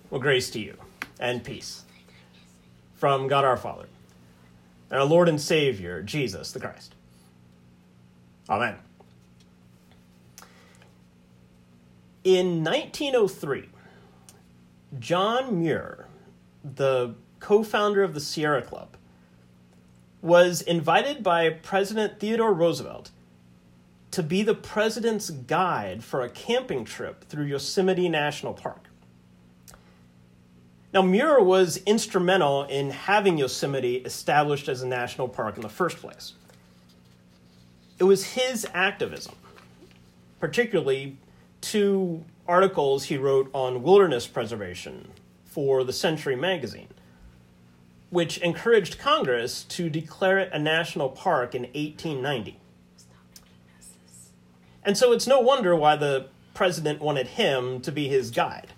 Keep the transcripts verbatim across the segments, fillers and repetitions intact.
Well, grace to you and peace from God our Father and our Lord and Savior, Jesus the Christ. Amen. In nineteen oh three, John Muir, the co-founder of the Sierra Club, was invited by President Theodore Roosevelt to be the president's guide for a camping trip through Yosemite National Park. Now, Muir was instrumental in having Yosemite established as a national park in the first place. It was his activism, particularly two articles he wrote on wilderness preservation for the Century magazine, which encouraged Congress to declare it a national park in eighteen ninety. And so it's no wonder why the president wanted him to be his guide.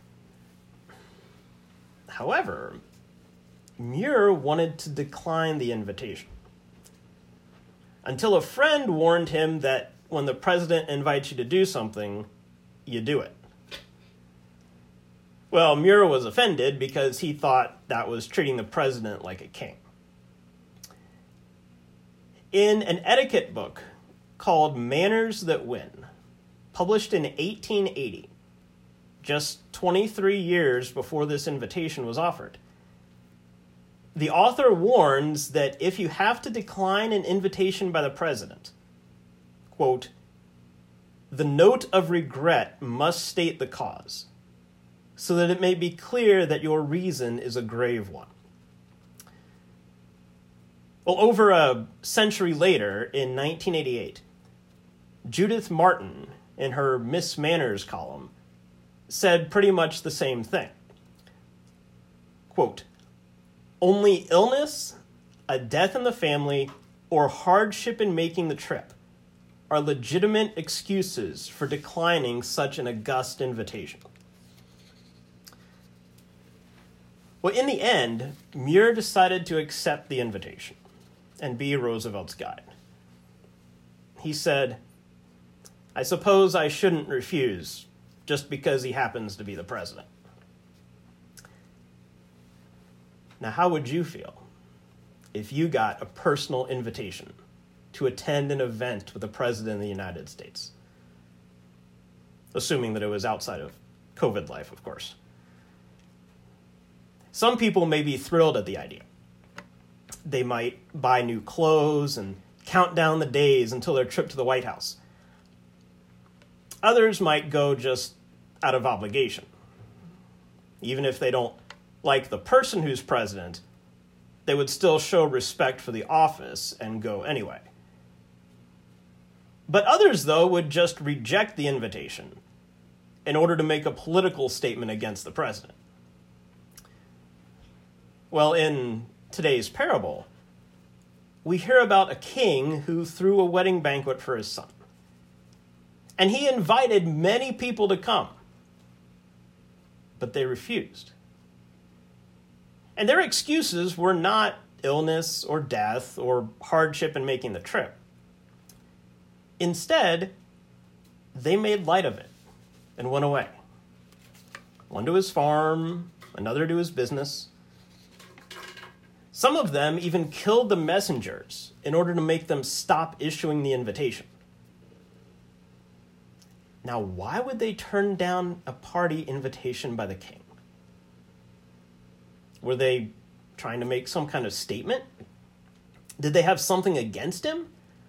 However, Muir wanted to decline the invitation until a friend warned him that when the president invites you to do something, you do it. Well, Muir was offended because he thought that was treating the president like a king. In an etiquette book called Manners That Win, published in eighteen eighty, just twenty-three years before this invitation was offered, the author warns that if you have to decline an invitation by the president, quote, the note of regret must state the cause, so that it may be clear that your reason is a grave one. Well, over a century later, in nineteen eighty-eight, Judith Martin, in her Miss Manners column, said pretty much the same thing. Quote, only illness, a death in the family, or hardship in making the trip are legitimate excuses for declining such an august invitation. Well, in the end, Muir decided to accept the invitation and be Roosevelt's guide. He said, I suppose I shouldn't refuse just because he happens to be the president. Now, how would you feel if you got a personal invitation to attend an event with the President of the United States? Assuming that it was outside of COVID life, of course. Some people may be thrilled at the idea. They might buy new clothes and count down the days until their trip to the White House. Others might go just out of obligation. Even if they don't like the person who's president, they would still show respect for the office and go anyway. But others, though, would just reject the invitation in order to make a political statement against the president. Well, in today's parable, we hear about a king who threw a wedding banquet for his son. And he invited many people to come, but they refused. And their excuses were not illness or death or hardship in making the trip. Instead, they made light of it and went away. One to his farm, another to his business. Some of them even killed the messengers in order to make them stop issuing the invitation. Now, why would they turn down a party invitation by the king? Were they trying to make some kind of statement? Did they have something against him?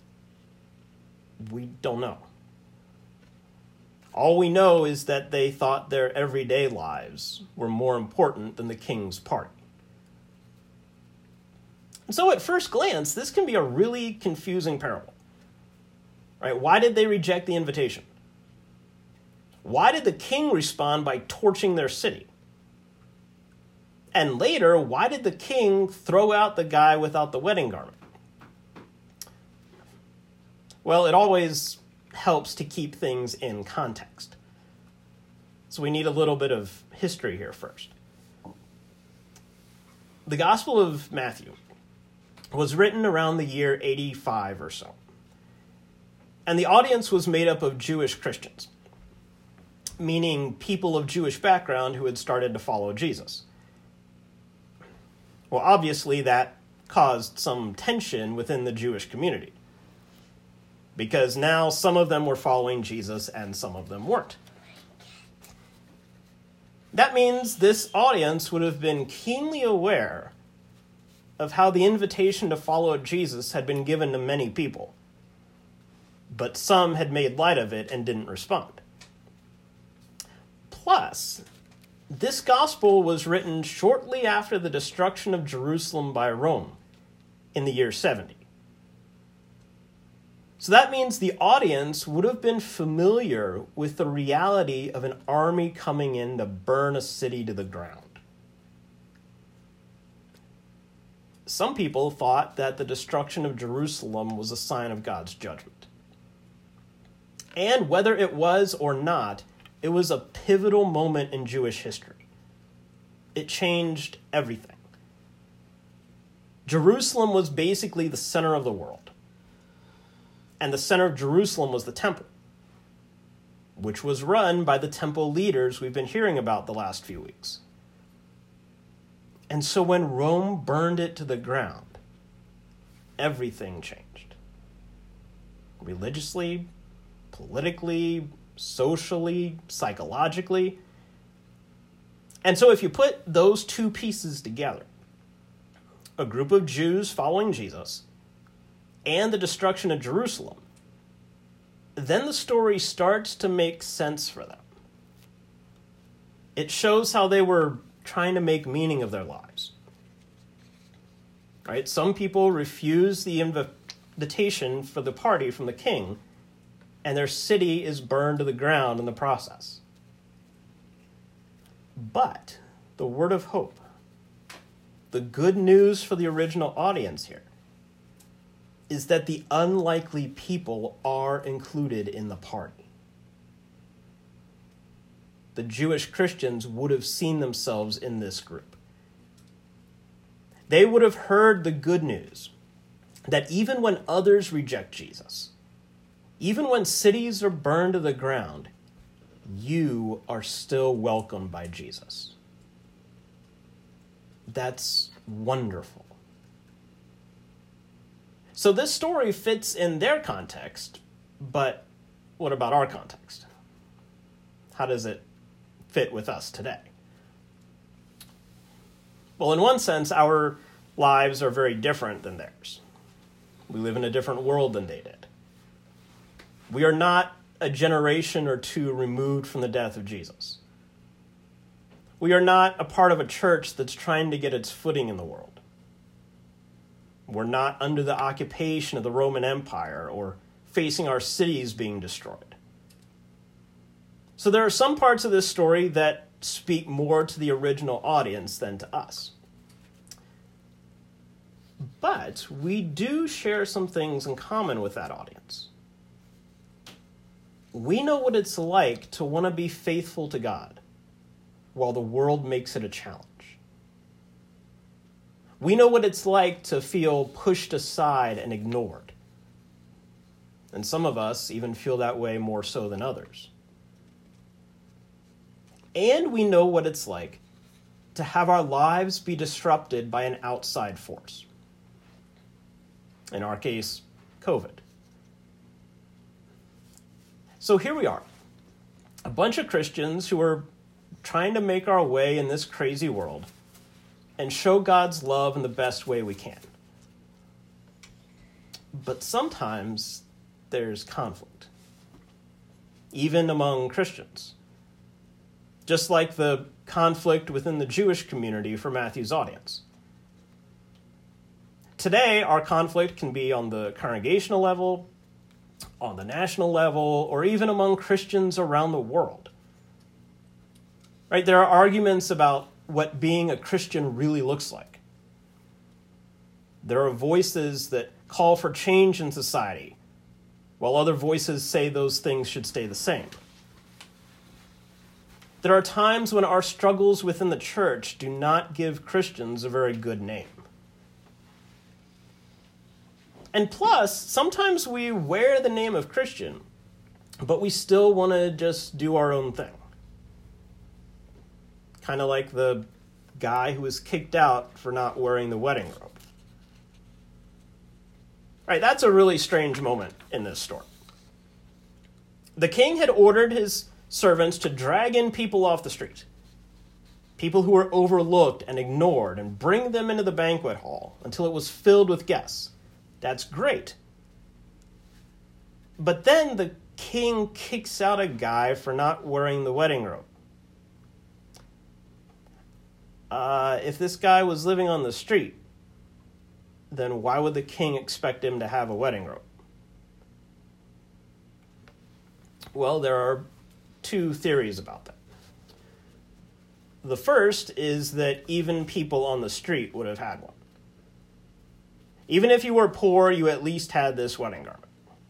We don't know. All we know is that they thought their everyday lives were more important than the king's party. And so at first glance, this can be a really confusing parable. Right? Why did they reject the invitation? Why did the king respond by torching their city? And later, why did the king throw out the guy without the wedding garment? Well, it always helps to keep things in context. So we need a little bit of history here first. The Gospel of Matthew was written around the year eighty-five or so. And the audience was made up of Jewish Christians. meaning people of Jewish background who had started to follow Jesus. Well, obviously that caused some tension within the Jewish community, because now some of them were following Jesus and some of them weren't. That means this audience would have been keenly aware of how the invitation to follow Jesus had been given to many people, but some had made light of it and didn't respond. Plus, this gospel was written shortly after the destruction of Jerusalem by Rome in the year seventy. So that means the audience would have been familiar with the reality of an army coming in to burn a city to the ground. Some people thought that the destruction of Jerusalem was a sign of God's judgment. And whether it was or not, it was a pivotal moment in Jewish history. It changed everything. Jerusalem was basically the center of the world. And the center of Jerusalem was the temple, which was run by the temple leaders we've been hearing about the last few weeks. And so when Rome burned it to the ground, everything changed. Religiously, politically, socially, psychologically. And so if you put those two pieces together, a group of Jews following Jesus and the destruction of Jerusalem, then the story starts to make sense for them. It shows how they were trying to make meaning of their lives. Right? Some people refuse the invitation for the party from the king, and their city is burned to the ground in the process. But the word of hope, the good news for the original audience here, is that the unlikely people are included in the party. The Jewish Christians would have seen themselves in this group. They would have heard the good news that even when others reject Jesus, even when cities are burned to the ground, you are still welcomed by Jesus. That's wonderful. So this story fits in their context, but what about our context? How does it fit with us today? Well, in one sense, our lives are very different than theirs. We live in a different world than they did. We are not a generation or two removed from the death of Jesus. We are not a part of a church that's trying to get its footing in the world. We're not under the occupation of the Roman Empire or facing our cities being destroyed. So there are some parts of this story that speak more to the original audience than to us. But we do share some things in common with that audience. We know what it's like to want to be faithful to God while the world makes it a challenge. We know what it's like to feel pushed aside and ignored. And some of us even feel that way more so than others. And we know what it's like to have our lives be disrupted by an outside force. In our case, COVID. So here we are, a bunch of Christians who are trying to make our way in this crazy world and show God's love in the best way we can. But sometimes there's conflict, even among Christians, just like the conflict within the Jewish community for Matthew's audience. Today, our conflict can be on the congregational level, on the national level, or even among Christians around the world. Right? There are arguments about what being a Christian really looks like. There are voices that call for change in society, while other voices say those things should stay the same. There are times when our struggles within the church do not give Christians a very good name. And plus, sometimes we wear the name of Christian, but we still want to just do our own thing. kind of like the guy who was kicked out for not wearing the wedding robe. Right, that's a really strange moment in this story. The king had ordered his servants to drag in people off the street, people who were overlooked and ignored, and bring them into the banquet hall until it was filled with guests. That's great. But then the king kicks out a guy for not wearing the wedding robe. Uh, if this guy was living on the street, then why would the king expect him to have a wedding robe? Well, there are two theories about that. The first is that even people on the street would have had one. Even if you were poor, you at least had this wedding garment.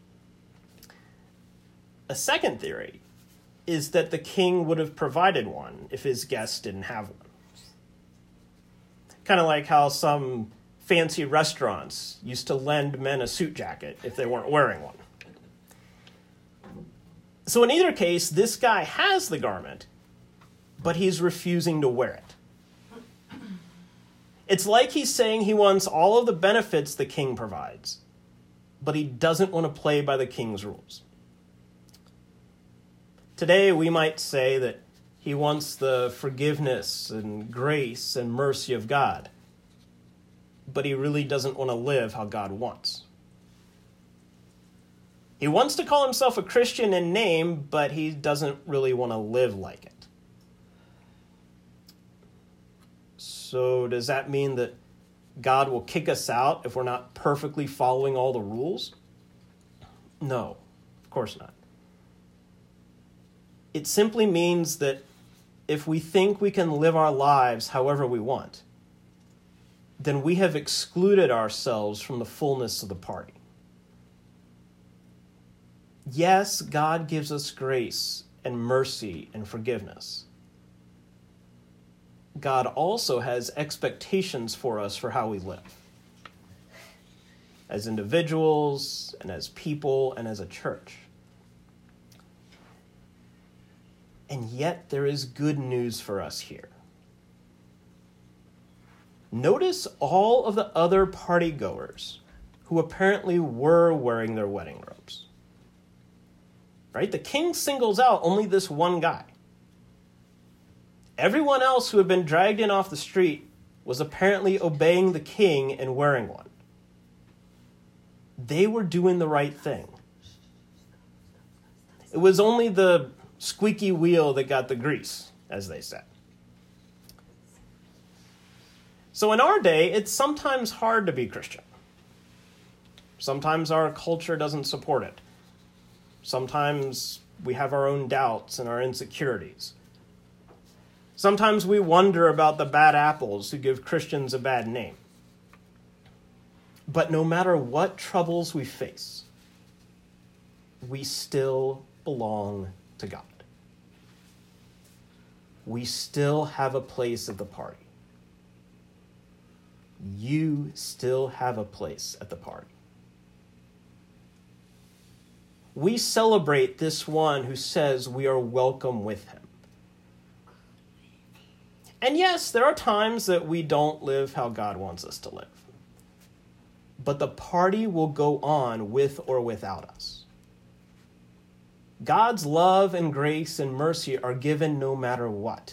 A second theory is that the king would have provided one if his guests didn't have one. Kind of like how some fancy restaurants used to lend men a suit jacket if they weren't wearing one. So in either case, this guy has the garment, but he's refusing to wear it. It's like he's saying he wants all of the benefits the king provides, but he doesn't want to play by the king's rules. Today, we might say that he wants the forgiveness and grace and mercy of God, but he really doesn't want to live how God wants. He wants to call himself a Christian in name, but he doesn't really want to live like it. So does that mean that God will kick us out if we're not perfectly following all the rules? No, of course not. It simply means that if we think we can live our lives however we want, then we have excluded ourselves from the fullness of the party. Yes, God gives us grace and mercy and forgiveness. God also has expectations for us for how we live, as individuals and as people and as a church. And yet there is good news for us here. Notice all of the other partygoers who apparently were wearing their wedding robes. Right? The king singles out only this one guy. Everyone else who had been dragged in off the street was apparently obeying the king and wearing one. They were doing the right thing. It was only the squeaky wheel that got the grease, as they said. So in our day, it's sometimes hard to be Christian. Sometimes our culture doesn't support it. Sometimes we have our own doubts and our insecurities. Sometimes we wonder about the bad apples who give Christians a bad name. But no matter what troubles we face, we still belong to God. We still have a place at the party. You still have a place at the party. We celebrate this one who says we are welcome with him. And yes, there are times that we don't live how God wants us to live. But the party will go on with or without us. God's love and grace and mercy are given no matter what.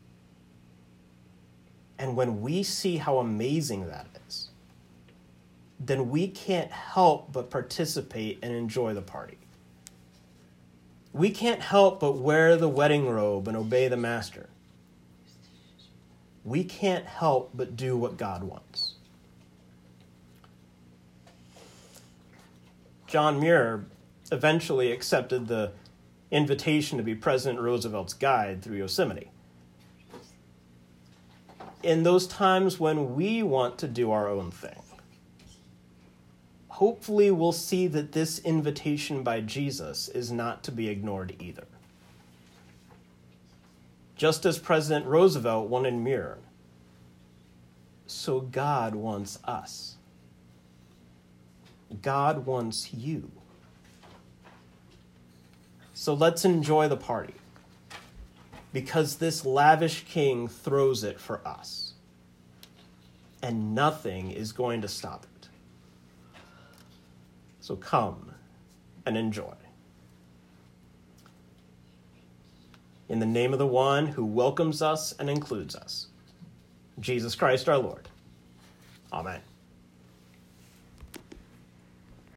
And when we see how amazing that is, then we can't help but participate and enjoy the party. We can't help but wear the wedding robe and obey the master. We can't help but do what God wants. John Muir eventually accepted the invitation to be President Roosevelt's guide through Yosemite. In those times when we want to do our own thing, hopefully we'll see that this invitation by Jesus is not to be ignored either. Just as President Roosevelt wanted Muir, so God wants us. God wants you. So let's enjoy the party. because this lavish king throws it for us. And nothing is going to stop it. So come and enjoy. In the name of the one who welcomes us and includes us, Jesus Christ our Lord. Amen.